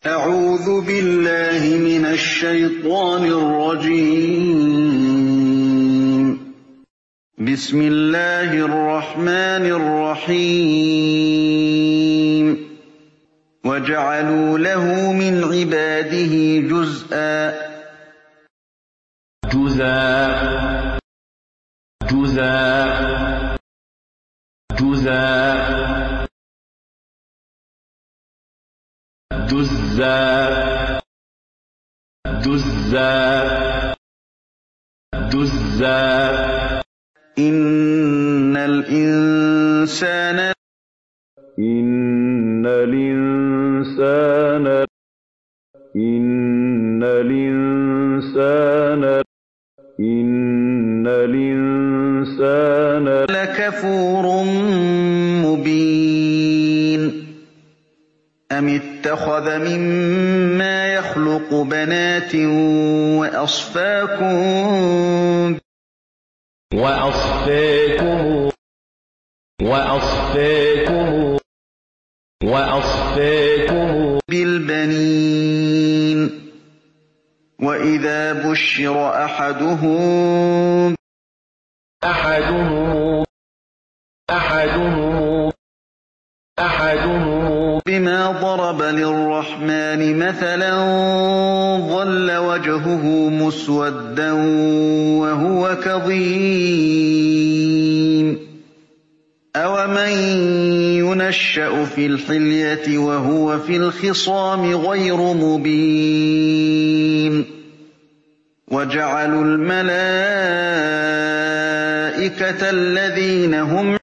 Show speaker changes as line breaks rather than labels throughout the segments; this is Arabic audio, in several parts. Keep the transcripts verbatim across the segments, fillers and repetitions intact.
أعوذ بالله من الشيطان الرجيم. بسم الله الرحمن الرحيم. وجعلوا له من عباده جزءا
جزءا جزءا جزءا جزءا جزءا جزءا
إن الإنسان
إن الإنسان إن الإنسان إن الإنسان
لكفور مبين. أم اتخذ مما يخلق بنات وأصفاكم
وأصفاكم وأصفاكم وأصفاكم
بالبنين. وإذا بشر أحدهم
أحدهم أحدهم أحدهم
بما ضرب للرحمن مثلا ظل وجهه مسودا وهو كظيم. أومن ينشأ في الحلية وهو في الخصام غير مبين. وجعلوا الملائكة الذين هم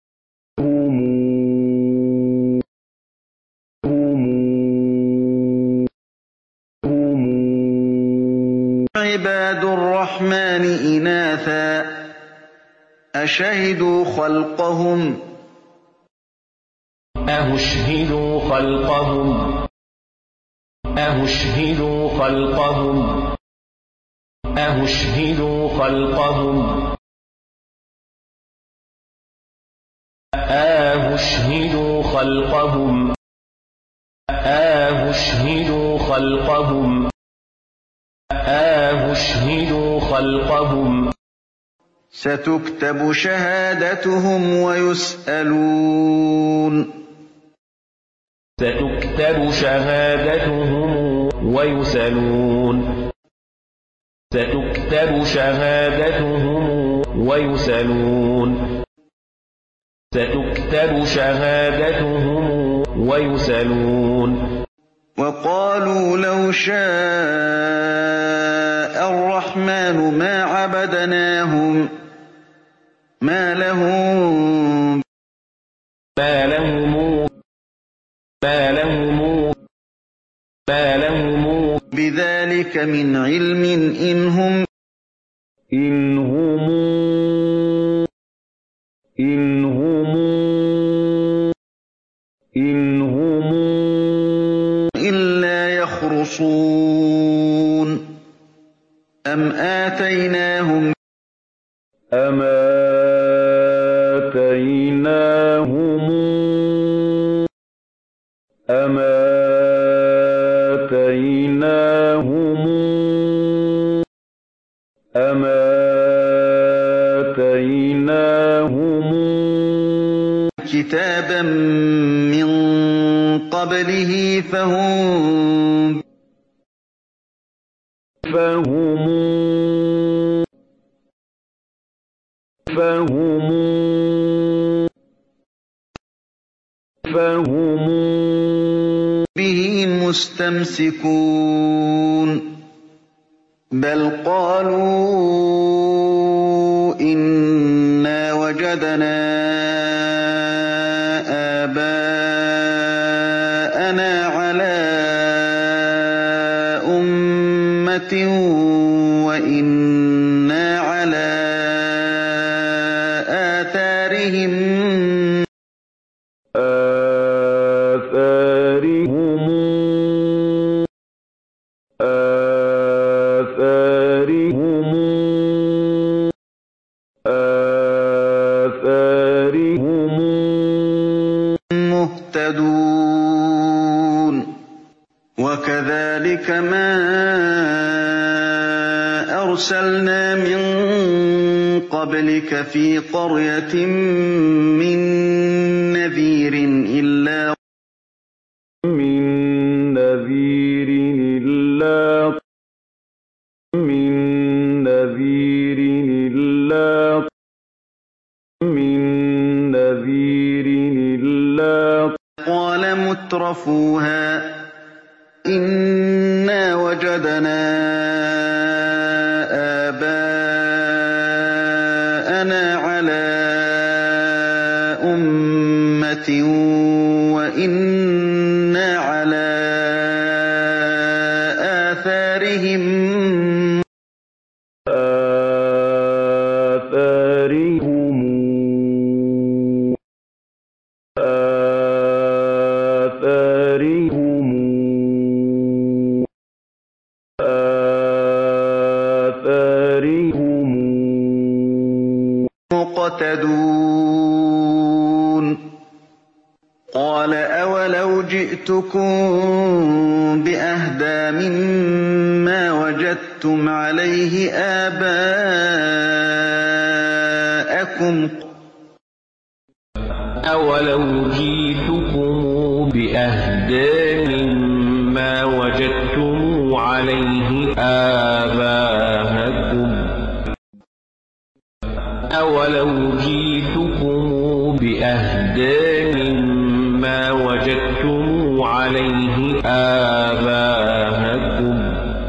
عباد الرحمن إناثا أشهدوا خلقهم
أشهدوا خلقهم أشهدوا خلقهم أشهدوا خلقهم أشهدوا خلقهم أشهدوا خلقهم أشهدوا خلقهم
ستكتب شهادتهم ويسألون
ستكتب شهادتهم ويسألون ستكتب شهادتهم ويسألون ستكتب شهادتهم ويسألون
وقالوا لو شاء الرحمن ما عبدناهم ما لهم
ما لهم ما لهم ما لهم
بذلك من علم إن هم
إن هم إن هم إن هم
إلا يخرصون. أم آتيناهم
أم آتيناهم أم آتيناهم أم آتيناهم
كتابا من قبله فهم
فهم فهم فهم
به مستمسكون. بل قالوا إنا وجدنا آباءنا على أمة وإنا على آثارهم
آثارهم آثارهم آثارهم
مهتدون. وَكَذَٰلِكَ مَا أَرْسَلْنَا مِن قَبْلِكَ فِي قَرْيَةٍ مِّن نَّذِيرٍ إِلَّا
من نذير إلا من نذير إلا من نذير إلا
قَالَ مُتْرَفُوهَا إِنَّا وَجَدْنَا آبَاءَنَا عَلَىٰ أُمَّةٍ وَإِنَّا عَلَىٰ آثَارِهِم
آثارهم آثارهم آثارهم
مُقْتَدُونَ قَالَ أَوَلَوْ جِئْتُكُم بِأَهْدَىٰ مِمَّا وَجَدتُّمْ عَلَيْهِ آبَاءَكُمْ ۖ
أَوَلَوْ جِئْتُكُم بِأَهْدَىٰ مِمَّا وَجَدتُّمْ عَلَيْهِ آبَاءَكُمْ أَوَلَوْ جِئْتُكُم بِأَهْدَىٰ مِمَّا وَجَدتُّمْ عَلَيْهِ آبَاءَكُمْ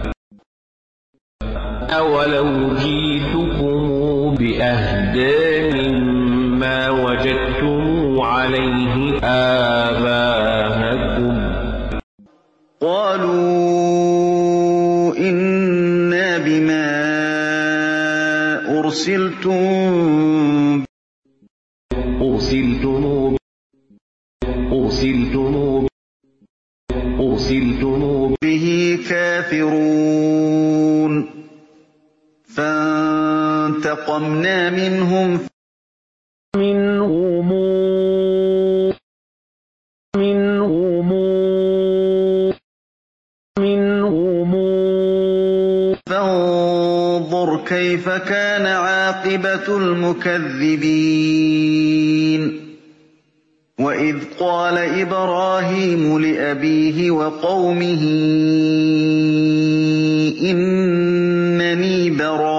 أَوَلَوْ جِئْتُكُم بِأَهْدَىٰ مِمَّا وَجَدتُّمْ عَلَيْهِ آبَاءَكُمْ
قَالُوا إِنَّا بِمَا أُرْسِلْتُم
أُرْسِلْتُمْ أُرْسِلْتُمْ أُرْسِلْتُمْ
بِهِ كَافِرُونَ فَانتَقَمْنَا مِنْهُمْ
منهم منهم منهم
فانظُرْ كَيْفَ كَانَ عَاقِبَةُ الْمُكَذِّبِينَ وَإِذْ قَالَ إِبْرَاهِيمُ لِأَبِيهِ وَقَوْمِهِ إِنَّنِي بَرَاءٌ